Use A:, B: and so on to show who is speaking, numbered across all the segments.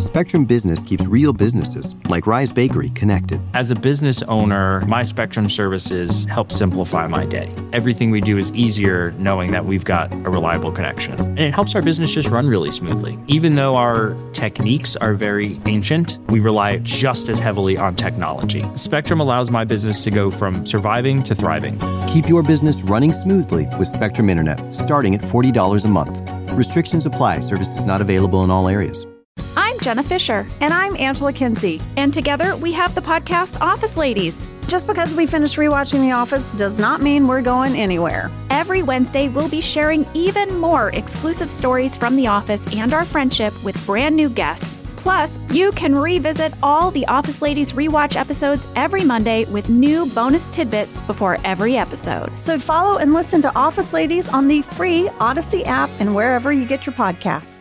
A: Spectrum Business keeps real businesses, like Rise Bakery, connected.
B: As a business owner, my Spectrum services help simplify my day. Everything we do is easier knowing that we've got a reliable connection. And it helps our business just run really smoothly. Even though our techniques are very ancient, we rely just as heavily on technology. Spectrum allows my business to go from surviving to thriving.
A: Keep your business running smoothly with Spectrum Internet, starting at $40 a month. Restrictions apply. Services not available in all areas.
C: I'm Jenna Fisher.
D: And I'm Angela Kinsey.
C: And together we have the podcast Office Ladies.
D: Just because we finished rewatching The Office does not mean we're going anywhere.
C: Every Wednesday, we'll be sharing even more exclusive stories from The Office and our friendship with brand new guests. Plus, you can revisit all the Office Ladies rewatch episodes every Monday with new bonus tidbits before every episode.
D: So follow and listen to Office Ladies on the free Odyssey app and wherever you get your podcasts.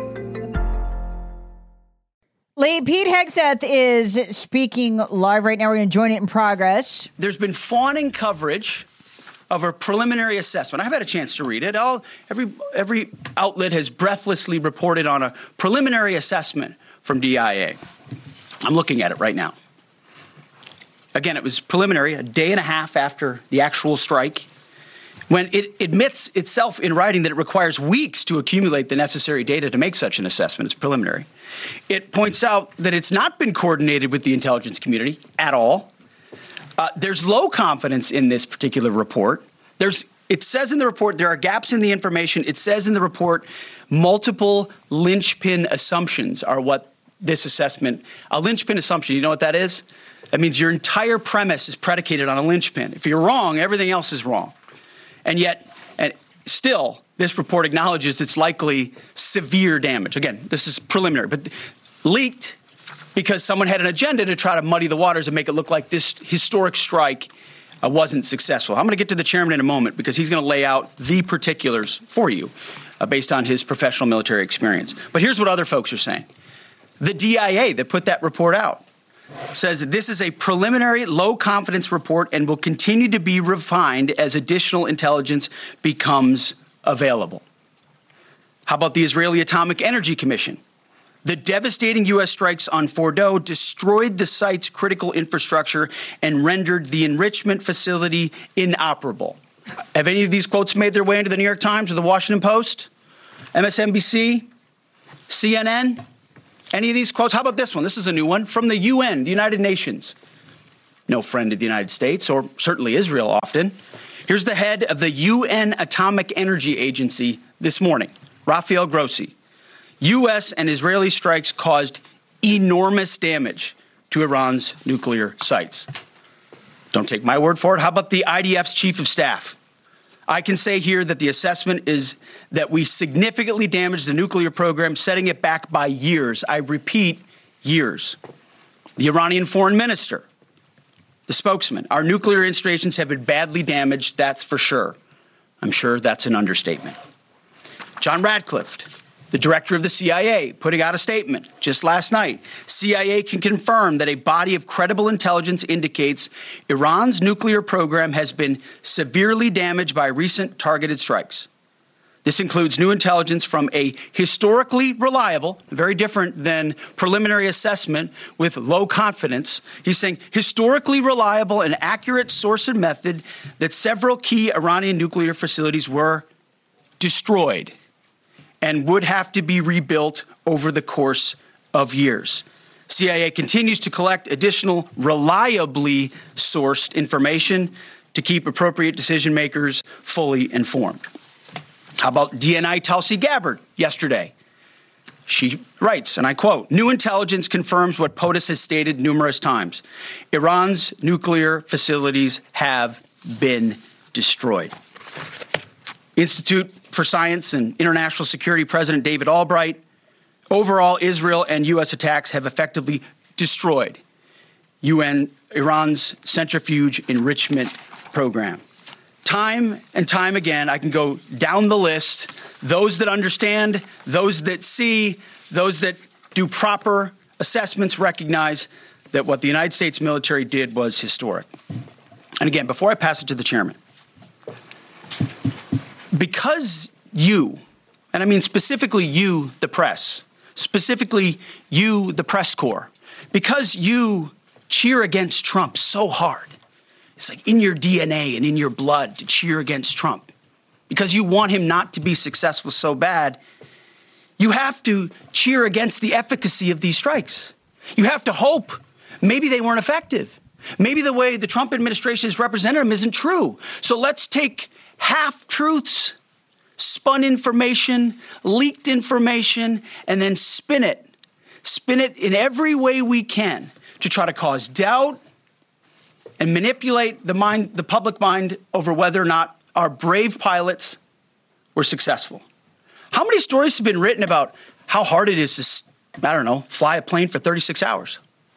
E: Lee, Pete Hegseth is speaking live right now. We're going to join it in progress.
F: There's been fawning coverage of a preliminary assessment. I've had a chance to read it. Every outlet has breathlessly reported on a preliminary assessment from DIA. I'm looking at it right now. Again, it was preliminary, a day and a half after the actual strike, when it admits itself in writing that it requires weeks to accumulate the necessary data to make such an assessment. It's preliminary. It points out that it's not been coordinated with the intelligence community at all. There's low confidence in this particular report. It says in the report there are gaps in the information. It says in the report multiple linchpin assumptions are what this assessment, a linchpin assumption, you know what that is? That means your entire premise is predicated on a linchpin. If you're wrong, everything else is wrong. And yet, still, this report acknowledges it's likely severe damage. Again, this is preliminary, but leaked because someone had an agenda to try to muddy the waters and make it look like this historic strike wasn't successful. I'm going to get to the chairman in a moment because he's going to lay out the particulars for you based on his professional military experience. But here's what other folks are saying. The DIA that put that report out says that this is a preliminary low-confidence report and will continue to be refined as additional intelligence becomes available. How about the Israeli Atomic Energy Commission? The devastating U.S. strikes on Fordow destroyed the site's critical infrastructure and rendered the enrichment facility inoperable. Have any of these quotes made their way into the New York Times or the Washington Post, MSNBC, CNN? Any of these quotes? How about this one? This is a new one from the UN, the United Nations. No friend of the United States, or certainly Israel often. Here's the head of the UN Atomic Energy Agency this morning, Rafael Grossi. U.S. and Israeli strikes caused enormous damage to Iran's nuclear sites. Don't take my word for it. How about the IDF's chief of staff? I can say here that the assessment is that we significantly damaged the nuclear program, setting it back by years. I repeat, years. The Iranian foreign minister, the spokesman, our nuclear installations have been badly damaged, that's for sure. I'm sure that's an understatement. John Radcliffe, the director of the CIA, putting out a statement just last night. CIA can confirm that a body of credible intelligence indicates Iran's nuclear program has been severely damaged by recent targeted strikes. This includes new intelligence from a historically reliable, very different than preliminary assessment with low confidence. He's saying historically reliable and accurate source and method that several key Iranian nuclear facilities were destroyed and would have to be rebuilt over the course of years. CIA continues to collect additional reliably sourced information to keep appropriate decision makers fully informed. How about DNI Tulsi Gabbard yesterday? She writes, and I quote, "New intelligence confirms what POTUS has stated numerous times. Iran's nuclear facilities have been destroyed." Institute for Science and International Security President David Albright, overall, Israel and U.S. attacks have effectively destroyed Iran's centrifuge enrichment program. Time and time again, I can go down the list. Those that understand, those that see, those that do proper assessments recognize that what the United States military did was historic. And again, before I pass it to the chairman, because you, and I mean specifically you, the press, specifically you, the press corps, because you cheer against Trump so hard. It's like in your DNA and in your blood to cheer against Trump. Because you want him not to be successful so bad, you have to cheer against the efficacy of these strikes. You have to hope maybe they weren't effective. Maybe the way the Trump administration has represented them isn't true. So let's take half-truths, spun information, leaked information, and then spin it. Spin it in every way we can to try to cause doubt and manipulate the public mind over whether or not our brave pilots were successful. How many stories have been written about how hard it is to, fly a plane for 36 hours?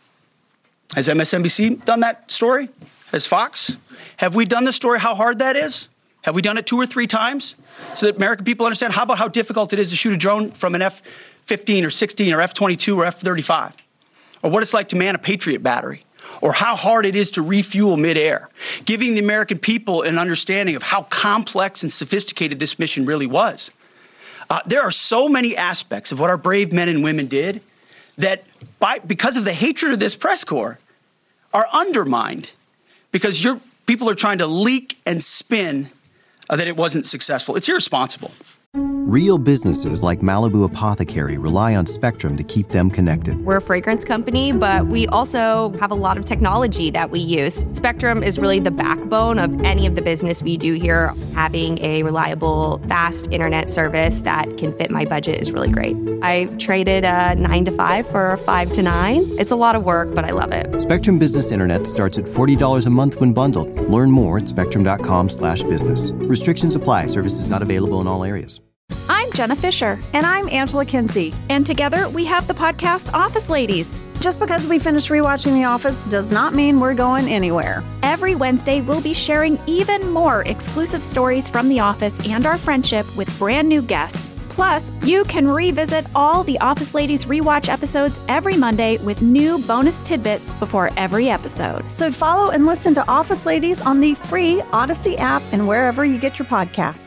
F: Has MSNBC done that story? Has Fox? Have we done the story how hard that is? Have we done it 2 or 3 times so that American people understand? How about how difficult it is to shoot a drone from an F-15 or 16 or F-22 or F-35? Or what it's like to man a Patriot battery? Or how hard it is to refuel midair? Giving the American people an understanding of how complex and sophisticated this mission really was. There are so many aspects of what our brave men and women did that because of the hatred of this press corps are undermined because your people are trying to leak and spin that it wasn't successful. It's irresponsible.
A: Real businesses like Malibu Apothecary rely on Spectrum to keep them connected.
G: We're a fragrance company, but we also have a lot of technology that we use. Spectrum is really the backbone of any of the business we do here. Having a reliable, fast internet service that can fit my budget is really great. I traded a 9 to 5 for a 5 to 9. It's a lot of work, but I love it.
A: Spectrum Business Internet starts at $40 a month when bundled. Learn more at spectrum.com/business. Restrictions apply. Services not available in all areas.
C: I'm Jenna Fisher.
D: And I'm Angela Kinsey.
C: And together we have the podcast Office Ladies.
D: Just because we finished rewatching The Office does not mean we're going anywhere.
C: Every Wednesday, we'll be sharing even more exclusive stories from The Office and our friendship with brand new guests. Plus, you can revisit all the Office Ladies rewatch episodes every Monday with new bonus tidbits before every episode.
D: So follow and listen to Office Ladies on the free Odyssey app and wherever you get your podcasts.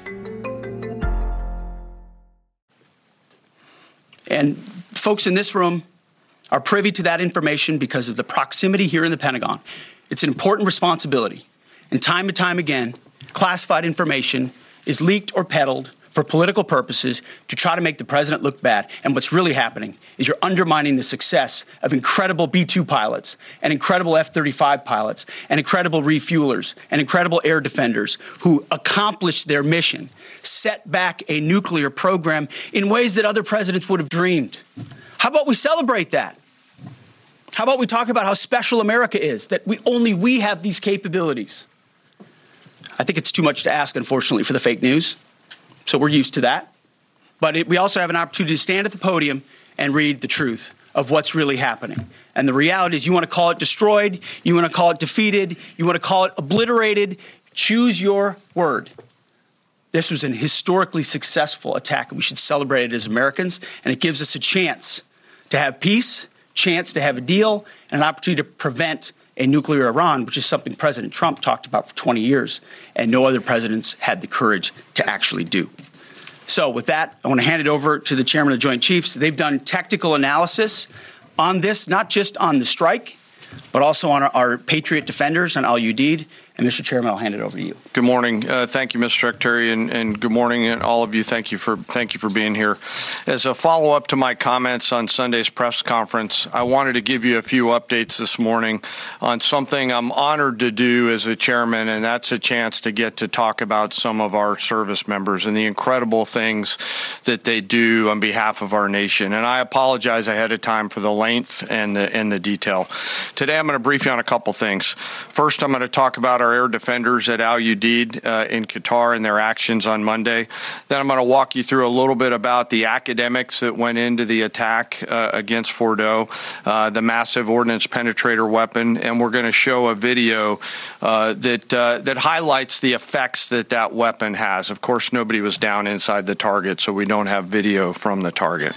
F: And folks in this room are privy to that information because of the proximity here in the Pentagon. It's an important responsibility. And time again, classified information is leaked or peddled for political purposes to try to make the president look bad. And what's really happening is you're undermining the success of incredible B-2 pilots and incredible F-35 pilots and incredible refuelers and incredible air defenders who accomplished their mission, set back a nuclear program in ways that other presidents would have dreamed. How about we celebrate that? How about we talk about how special America is, that we have these capabilities? I think it's too much to ask, unfortunately, for the fake news. So we're used to that. But we also have an opportunity to stand at the podium and read the truth of what's really happening. And the reality is you want to call it destroyed, you want to call it defeated, you want to call it obliterated. Choose your word. This was an historically successful attack, and we should celebrate it as Americans. And it gives us a chance to have peace, chance to have a deal, and an opportunity to prevent a nuclear Iran, which is something President Trump talked about for 20 years, and no other presidents had the courage to actually do. So with that, I want to hand it over to the chairman of the Joint Chiefs. They've done technical analysis on this, not just on the strike, but also on our Patriot defenders, on Al-Udeid. And Mr. Chairman, I'll hand it over to you.
H: Good morning. Thank you, Mr. Secretary, and good morning, and all of you. Thank you for being here. As a follow-up to my comments on Sunday's press conference, I wanted to give you a few updates this morning on something I'm honored to do as a chairman, and that's a chance to get to talk about some of our service members and the incredible things that they do on behalf of our nation. And I apologize ahead of time for the length and the detail. Today, I'm going to brief you on a couple things. First, I'm going to talk about our air defenders at Al-Udeid in Qatar and their actions on Monday. Then I'm going to walk you through a little bit about the academics that went into the attack against Fordo, the massive ordnance penetrator weapon, and we're going to show a video that highlights the effects that weapon has. Of course, nobody was down inside the target, so we don't have video from the target.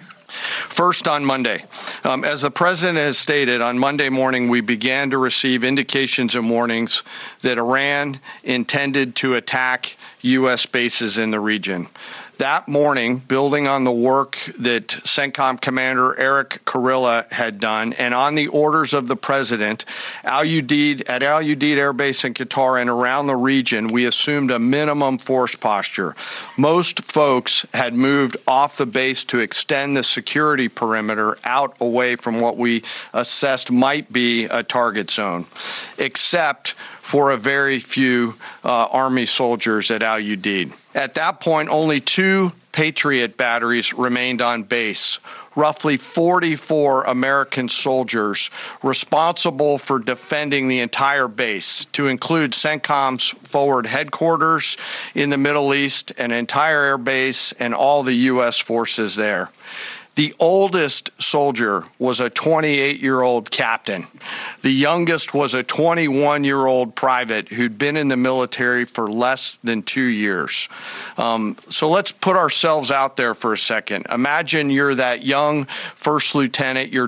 H: First, on Monday, as the president has stated, on Monday morning, we began to receive indications and warnings that Iran intended to attack U.S. bases in the region. That morning, building on the work that CENTCOM Commander Eric Kurilla had done, and on the orders of the President, at Al Udeid Air Base in Qatar and around the region, we assumed a minimum force posture. Most folks had moved off the base to extend the security perimeter out away from what we assessed might be a target zone, except for a very few Army soldiers at Al Udeid. At that point, only 2 Patriot batteries remained on base, roughly 44 American soldiers responsible for defending the entire base, to include CENTCOM's forward headquarters in the Middle East, an entire air base, and all the U.S. forces there. The oldest soldier was a 28-year-old captain. The youngest was a 21-year-old private who'd been in the military for less than 2 years. So let's put ourselves out there for a second. Imagine you're that young first lieutenant, you're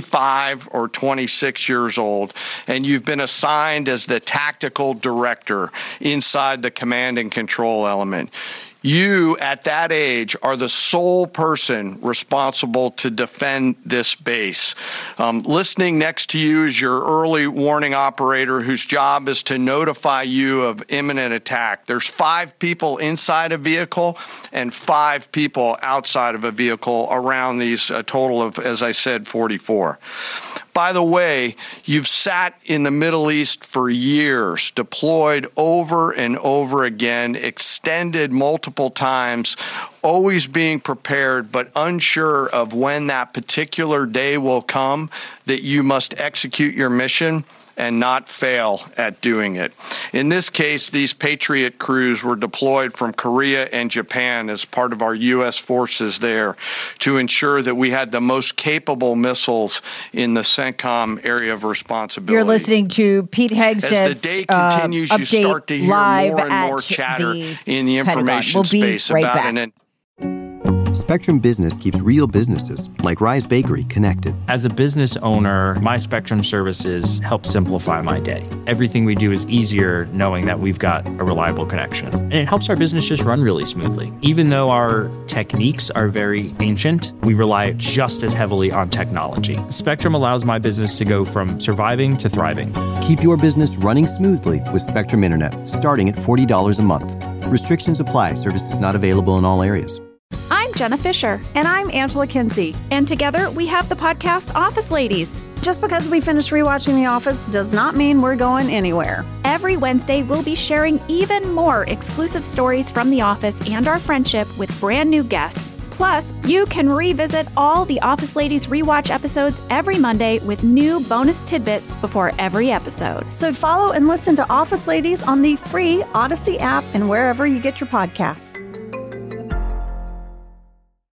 H: 25 or 26 years old, and you've been assigned as the tactical director inside the command and control element. You, at that age, are the sole person responsible to defend this base. Listening next to you is your early warning operator whose job is to notify you of imminent attack. There's 5 people inside a vehicle and 5 people outside of a vehicle around these, a total of, as I said, 44. By the way, you've sat in the Middle East for years, deployed over and over again, extended multiple times, always being prepared, but unsure of when that particular day will come that you must execute your mission and not fail at doing it. In this case, these Patriot crews were deployed from Korea and Japan as part of our U.S. forces there to ensure that we had the most capable missiles in the CENTCOM area of responsibility.
E: You're listening to Pete Hegseth's
H: As the day continues, you start to hear more and more chatter in the information space about an...
A: Spectrum Business keeps real businesses, like Rise Bakery, connected.
B: As a business owner, my Spectrum services help simplify my day. Everything we do is easier knowing that we've got a reliable connection. And it helps our business just run really smoothly. Even though our techniques are very ancient, we rely just as heavily on technology. Spectrum allows my business to go from surviving to thriving.
A: Keep your business running smoothly with Spectrum Internet, starting at $40 a month. Restrictions apply. Services not available in all areas.
C: I'm Jenna Fisher.
D: And I'm Angela Kinsey.
C: And together we have the podcast Office Ladies.
D: Just because we finished rewatching The Office does not mean we're going anywhere.
C: Every Wednesday, we'll be sharing even more exclusive stories from The Office and our friendship with brand new guests. Plus, you can revisit all the Office Ladies rewatch episodes every Monday with new bonus tidbits before every episode.
D: So follow and listen to Office Ladies on the free Odyssey app and wherever you get your podcasts.